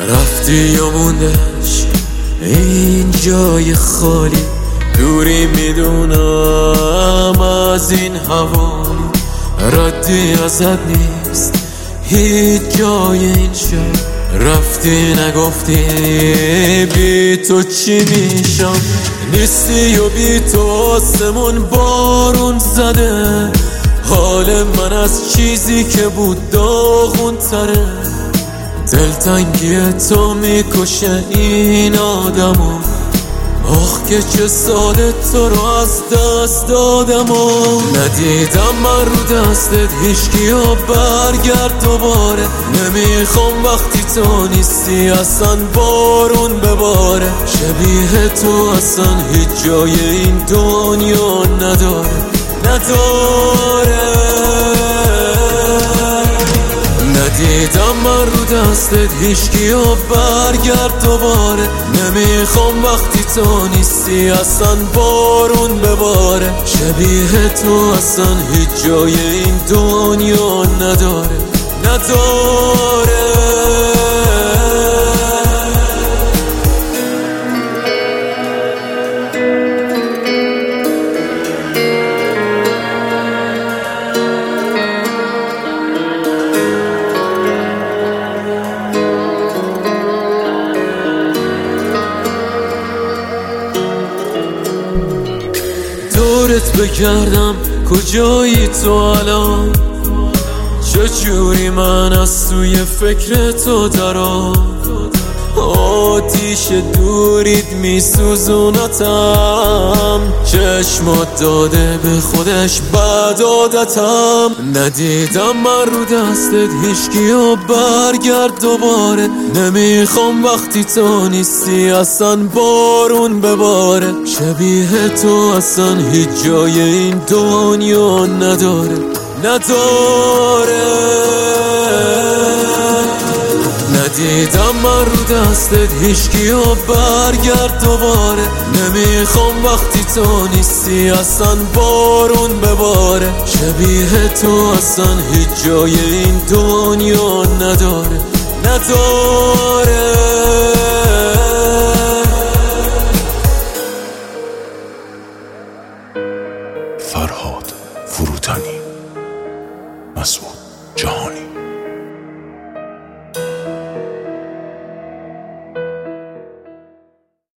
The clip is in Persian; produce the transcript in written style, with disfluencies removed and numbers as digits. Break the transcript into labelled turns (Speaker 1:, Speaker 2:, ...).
Speaker 1: رفتی یا موندش این جای خالی، دوری میدونم از این حوالی، ردی ازت نیست هیچ جای این شهر. رفتی نگفتی بی تو چی میشم، نیستی و بی تو آسمون بارون زده، حال من از چیزی که بود داغون تره. دلتنگی تو میکشه این آدمو، آخ که چه ساله تو رو از دست دادم و ندیدم من رو دستت هیچکی و برگرد دوباره. نمیخوام وقتی تو نیستی اصلا بارون بباره، شبیه تو اصلا هیچ جای این دنیا نداره. ندیدم من رو دستت هیچکی و برگرد دوباره. نمیخوام وقتی تو نیستی اصلا بارون بباره، شبیه تو اصلا هیچ جای این دنیا نداره. دورت بگردم کجایی تو الان، چجوری من از توی فکر تو درام. آتیش دورید میسوزونتم، چشمات داده به خودش بد عادتم. ندیدم من رو دستت هیچکی و برگرد دوباره. نمیخوام وقتی تو نیستی اصلا بارون بباره، شبیه تو اصلا هیچ جای این دنیا نداره. ندیدم من رو دستت هیچکی و برگرد دوباره. نمیخوام وقتی تو نیستی اصلا بارون بباره، شبیه تو اصلا هیچ جای این دنیا نداره.
Speaker 2: فرهاد فروتنی، مسعود جهانی.